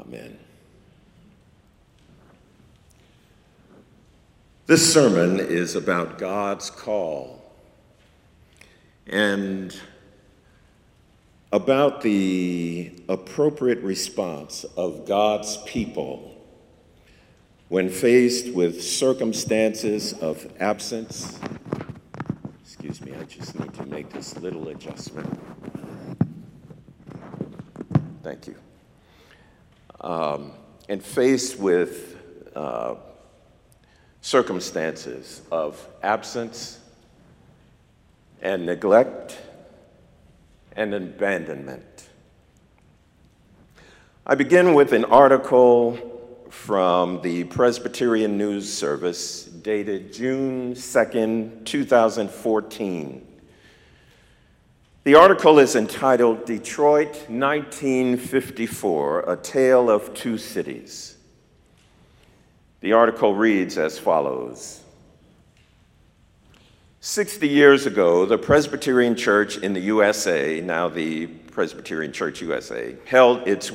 Amen. This sermon is about God's call and about the appropriate response of God's people when faced with circumstances of absence. Excuse me, I just need to make this little adjustment. Thank you. And faced with circumstances of absence and neglect and abandonment. I begin with an article from the Presbyterian News Service dated June 2nd, 2014. The article is entitled Detroit 1954, A Tale of Two Cities. The article reads as follows. 60 years ago, the Presbyterian Church in the USA, now the Presbyterian Church USA, held its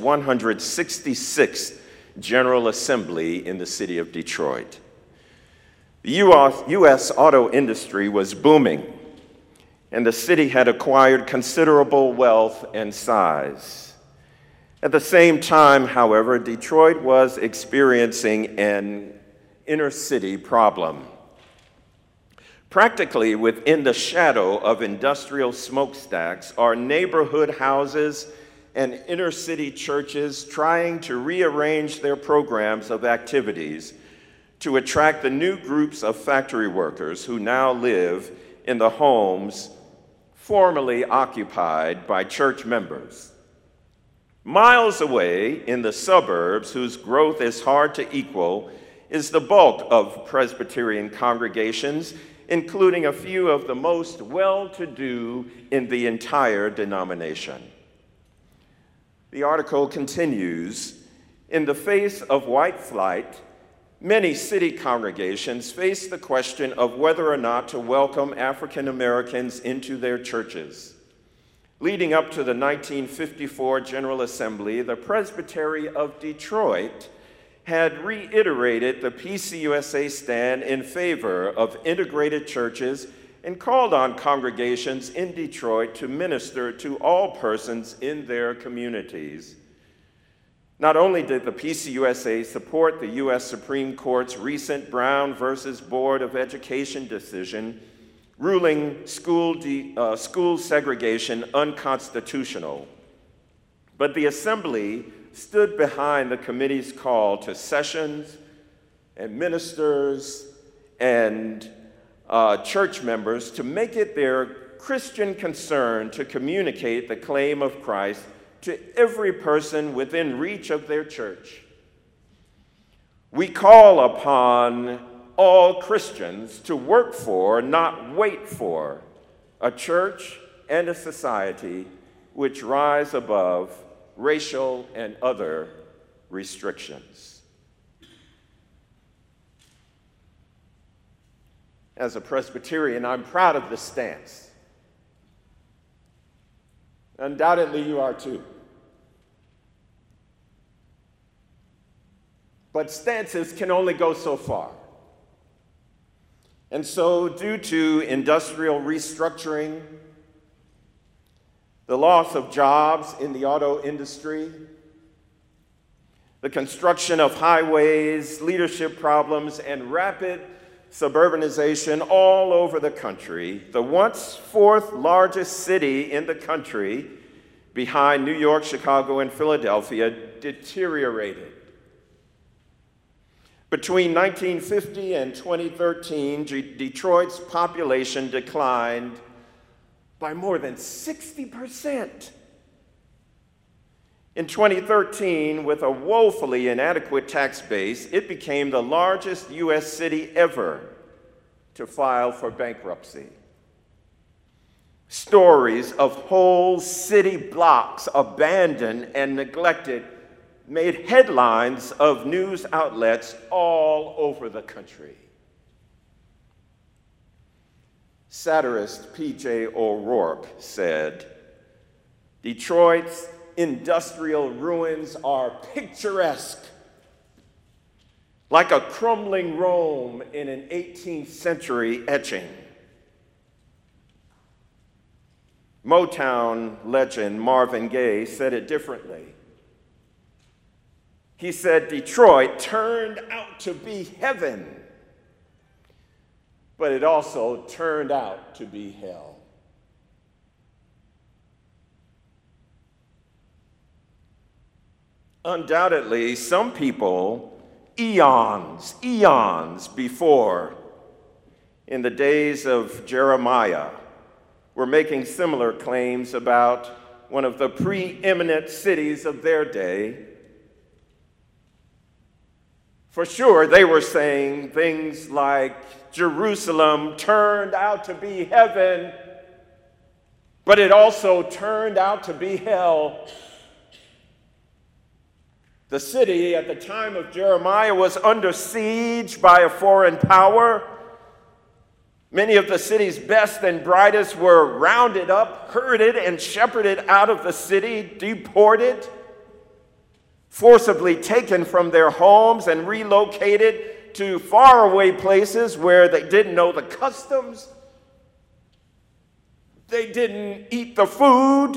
166th General Assembly in the city of Detroit. The U.S. auto industry was booming, and the city had acquired considerable wealth and size. At the same time, however, Detroit was experiencing an inner city problem. Practically within the shadow of industrial smokestacks are neighborhood houses and inner city churches trying to rearrange their programs of activities to attract the new groups of factory workers who now live in the homes formerly occupied by church members. Miles away in the suburbs, whose growth is hard to equal, is the bulk of Presbyterian congregations, including a few of the most well-to-do in the entire denomination. The article continues, in the face of white flight, many city congregations face the question of whether or not to welcome African Americans into their churches. Leading up to the 1954 General Assembly, the Presbytery of Detroit had reiterated the PCUSA stand in favor of integrated churches and called on congregations in Detroit to minister to all persons in their communities. Not only did the PCUSA support the U.S. Supreme Court's recent Brown versus Board of Education decision, ruling school segregation unconstitutional, but the Assembly stood behind the committee's call to sessions and ministers and church members to make it their Christian concern to communicate the claim of Christ to every person within reach of their church. We call upon all Christians to work for, not wait for, a church and a society which rise above racial and other restrictions. As a Presbyterian, I'm proud of this stance. Undoubtedly, you are too. But stances can only go so far. And so, due to industrial restructuring, the loss of jobs in the auto industry, the construction of highways, leadership problems, and rapid suburbanization all over the country, the once fourth largest city in the country, behind New York, Chicago, and Philadelphia, deteriorated. Between 1950 and 2013, Detroit's population declined by more than 60%. In 2013, with a woefully inadequate tax base, it became the largest U.S. city ever to file for bankruptcy. Stories of whole city blocks abandoned and neglected made headlines of news outlets all over the country. Satirist P.J. O'Rourke said, "Detroit's industrial ruins are picturesque, like a crumbling Rome in an 18th century etching. Motown legend Marvin Gaye said it differently. He said, "Detroit turned out to be heaven, but it also turned out to be hell." Undoubtedly, some people, eons before, in the days of Jeremiah, were making similar claims about one of the preeminent cities of their day. For sure, they were saying things like, Jerusalem turned out to be heaven, but it also turned out to be hell. The city at the time of Jeremiah was under siege by a foreign power. Many of the city's best and brightest were rounded up, herded, and shepherded out of the city, deported, forcibly taken from their homes and relocated to faraway places where they didn't know the customs. They didn't eat the food.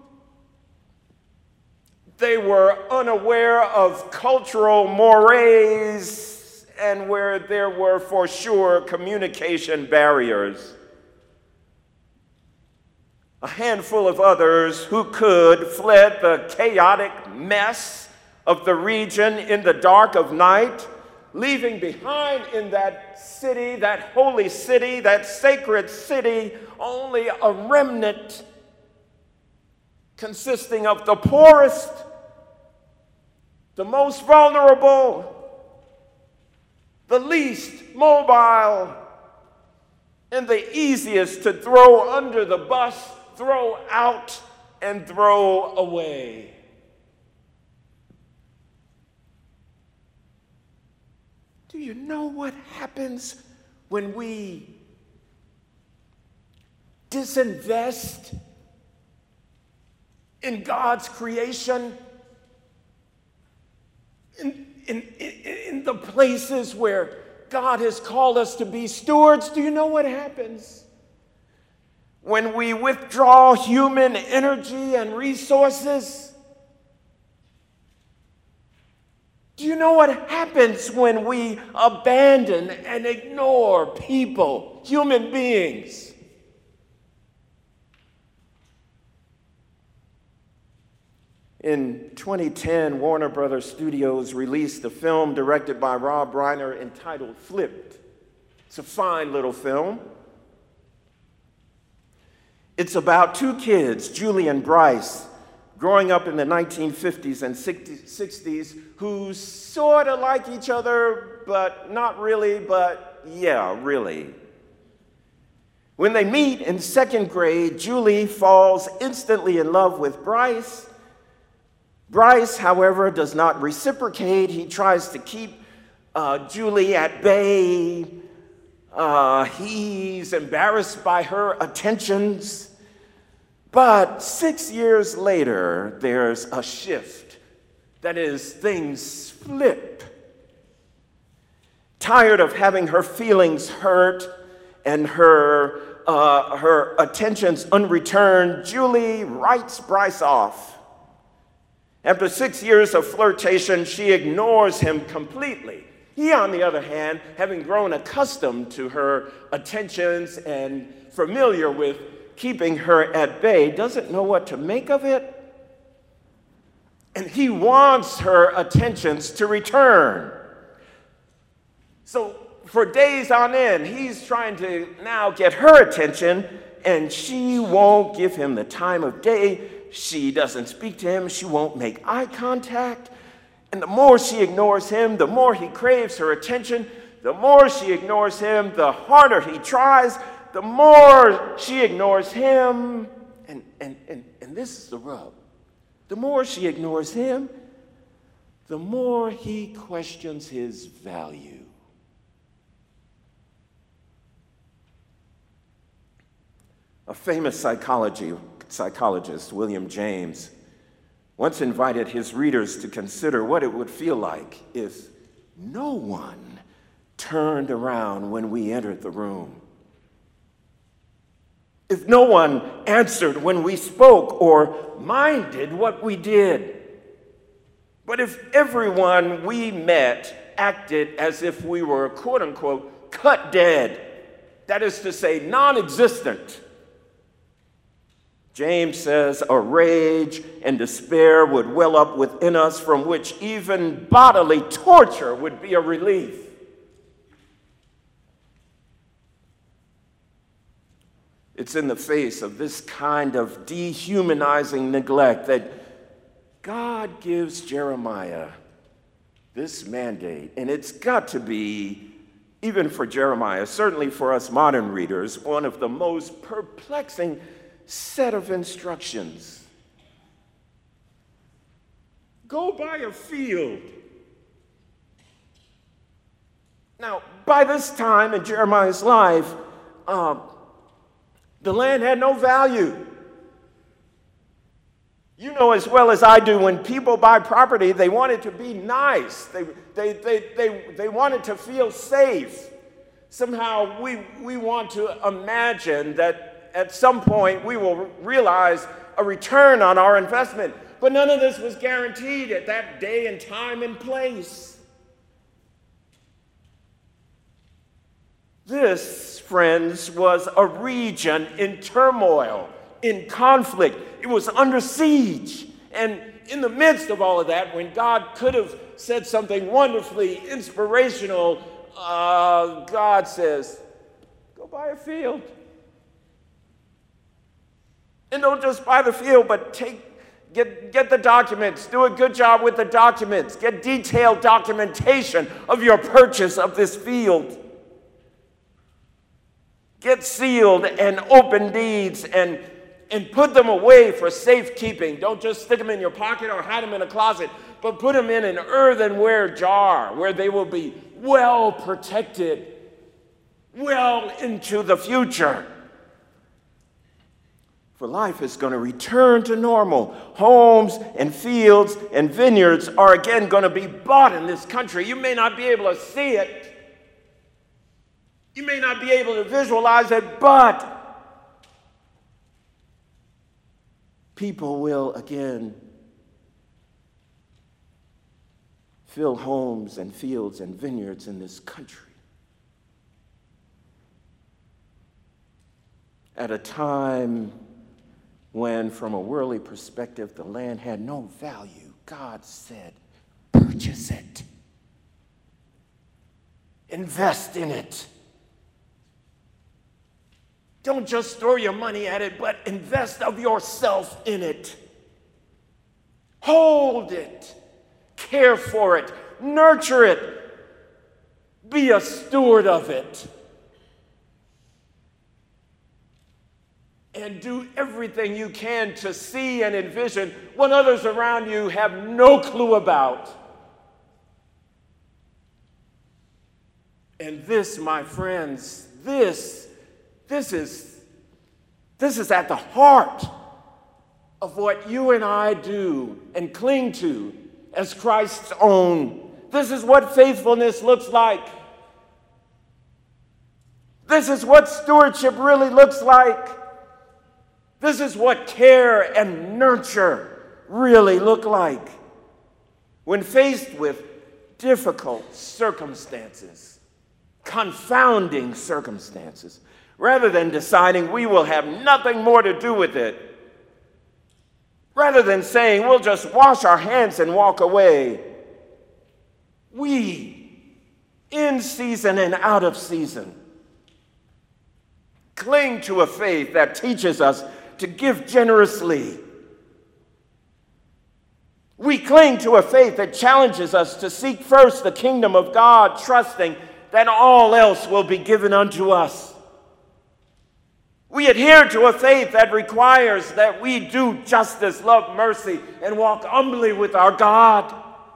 They were unaware of cultural mores and where there were for sure communication barriers. A handful of others who could fled the chaotic mess of the region in the dark of night, leaving behind in that city, that holy city, that sacred city, only a remnant consisting of the poorest, the most vulnerable, the least mobile, and the easiest to throw under the bus, throw out, and throw away. Do you know what happens when we disinvest in God's creation? In the places where God has called us to be stewards, do you know what happens? When we withdraw human energy and resources, do you know what happens when we abandon and ignore people, human beings? In 2010, Warner Brothers Studios released a film directed by Rob Reiner entitled Flipped. It's a fine little film. It's about two kids, Julie and Bryce, growing up in the 1950s and 60s, who sort of like each other, but not really, but yeah, really. When they meet in second grade, Julie falls instantly in love with Bryce. Bryce, however, does not reciprocate. He tries to keep Julie at bay. He's embarrassed by her attentions. But 6 years later, there's a shift. That is, things flip. Tired of having her feelings hurt and her attentions unreturned, Julie writes Bryce off. After 6 years of flirtation, she ignores him completely. He, on the other hand, having grown accustomed to her attentions and familiar with keeping her at bay, doesn't know what to make of it. And he wants her attentions to return. So for days on end, he's trying to now get her attention, and she won't give him the time of day. She doesn't speak to him. She won't make eye contact. And the more she ignores him, the more he craves her attention. The more she ignores him, the harder he tries. The more she ignores him, and this is the rub. The more she ignores him, the more he questions his value. A famous psychologist, William James, once invited his readers to consider what it would feel like if no one turned around when we entered the room. If no one answered when we spoke or minded what we did. But if everyone we met acted as if we were, quote unquote, cut dead, that is to say, non-existent, James says a rage and despair would well up within us from which even bodily torture would be a relief. It's in the face of this kind of dehumanizing neglect that God gives Jeremiah this mandate. And it's got to be, even for Jeremiah, certainly for us modern readers, one of the most perplexing set of instructions. Go by a field. Now, by this time in Jeremiah's life, the land had no value. You know as well as I do, when people buy property, they want it to be nice. They want it to feel safe. Somehow we want to imagine that at some point we will realize a return on our investment. But none of this was guaranteed at that day and time and place. This, friends, was a region in turmoil, in conflict. It was under siege. And in the midst of all of that, when God could have said something wonderfully inspirational, God says, go buy a field. And don't just buy the field, but get the documents. Do a good job with the documents. Get detailed documentation of your purchase of this field. Get sealed and open deeds and put them away for safekeeping. Don't just stick them in your pocket or hide them in a closet, but put them in an earthenware jar where they will be well protected, well into the future. For life is going to return to normal. Homes and fields and vineyards are again going to be bought in this country. You may not be able to see it. You may not be able to visualize it, but people will again fill homes and fields and vineyards in this country. At a time when, from a worldly perspective, the land had no value, God said, purchase it. Invest in it. Don't just throw your money at it, but invest of yourself in it. Hold it. Care for it. Nurture it. Be a steward of it. And do everything you can to see and envision what others around you have no clue about. And this, my friends, this is at the heart of what you and I do and cling to as Christ's own. This is what faithfulness looks like. This is what stewardship really looks like. This is what care and nurture really look like when faced with difficult circumstances, confounding circumstances. Rather than deciding we will have nothing more to do with it, rather than saying we'll just wash our hands and walk away, we, in season and out of season, cling to a faith that teaches us to give generously. We cling to a faith that challenges us to seek first the kingdom of God, trusting that all else will be given unto us. We adhere to a faith that requires that we do justice, love mercy, and walk humbly with our God.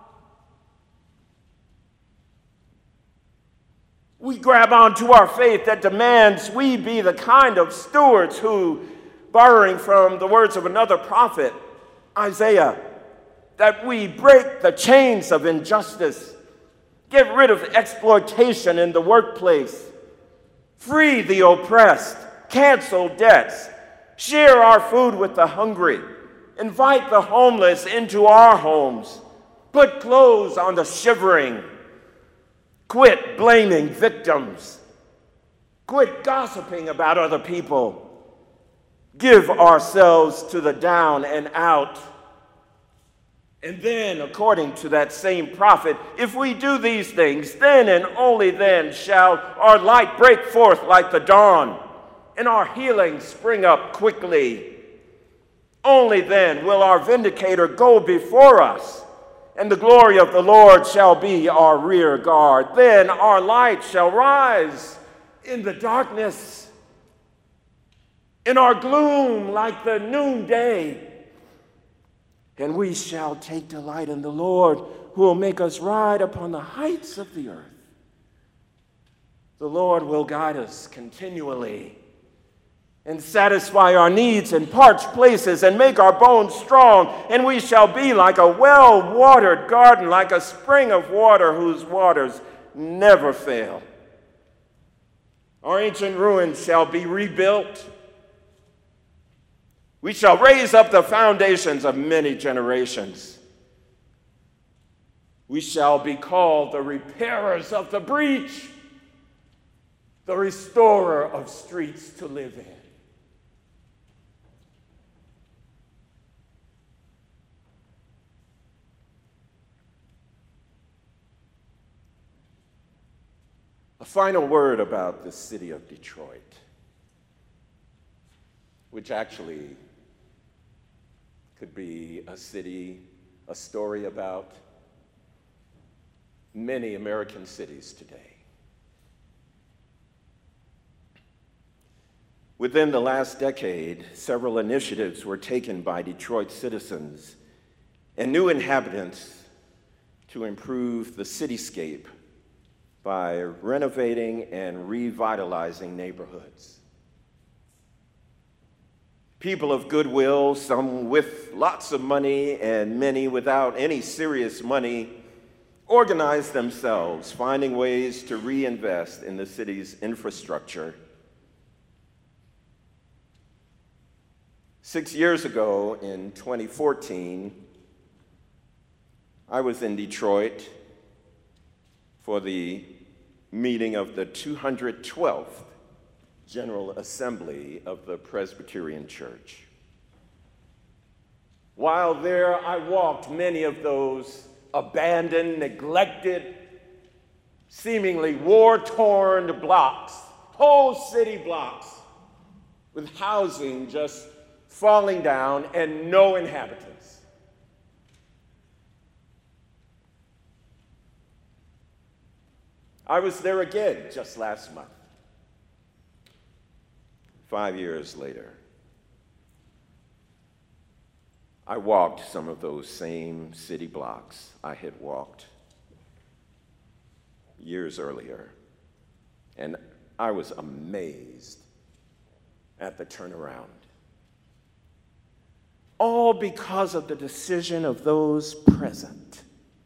We grab onto our faith that demands we be the kind of stewards who, borrowing from the words of another prophet, Isaiah, that we break the chains of injustice, get rid of exploitation in the workplace, free the oppressed, cancel debts, share our food with the hungry, invite the homeless into our homes, put clothes on the shivering, quit blaming victims, quit gossiping about other people, give ourselves to the down and out. And then, according to that same prophet, if we do these things, then and only then shall our light break forth like the dawn, and our healing spring up quickly. Only then will our vindicator go before us, and the glory of the Lord shall be our rear guard. Then our light shall rise in the darkness, in our gloom like the noonday. And we shall take delight in the Lord, who will make us ride upon the heights of the earth. The Lord will guide us continually and satisfy our needs in parched places and make our bones strong. And we shall be like a well-watered garden, like a spring of water whose waters never fail. Our ancient ruins shall be rebuilt. We shall raise up the foundations of many generations. We shall be called the repairers of the breach, the restorer of streets to live in. A final word about the city of Detroit, which actually could be a story about many American cities today. Within the last decade, several initiatives were taken by Detroit citizens and new inhabitants to improve the cityscape by renovating and revitalizing neighborhoods. People of goodwill, some with lots of money and many without any serious money, organized themselves, finding ways to reinvest in the city's infrastructure. 6 years ago, in 2014, I was in Detroit for the meeting of the 212th General Assembly of the Presbyterian Church. While there, I walked many of those abandoned, neglected, seemingly war-torn blocks, whole city blocks, with housing just falling down and no inhabitants. I was there again just last month. 5 years later, I walked some of those same city blocks I had walked years earlier, and I was amazed at the turnaround. All because of the decision of those present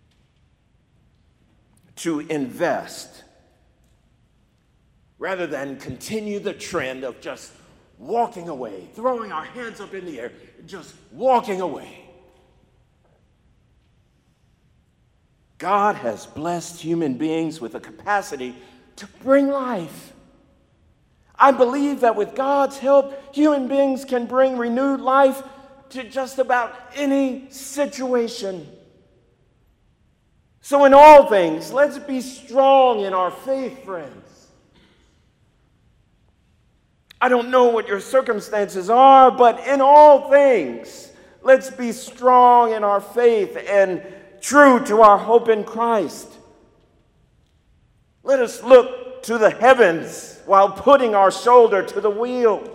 to invest rather than continue the trend of just walking away, throwing our hands up in the air, just walking away. God has blessed human beings with a capacity to bring life. I believe that with God's help, human beings can bring renewed life to just about any situation. So in all things, let's be strong in our faith, friends. I don't know what your circumstances are, but in all things, let's be strong in our faith and true to our hope in Christ. Let us look to the heavens while putting our shoulder to the wheel.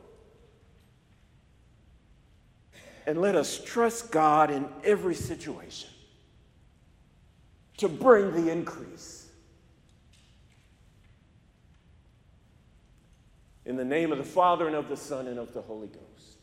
And let us trust God in every situation to bring the increase. In the name of the Father, and of the Son, and of the Holy Ghost.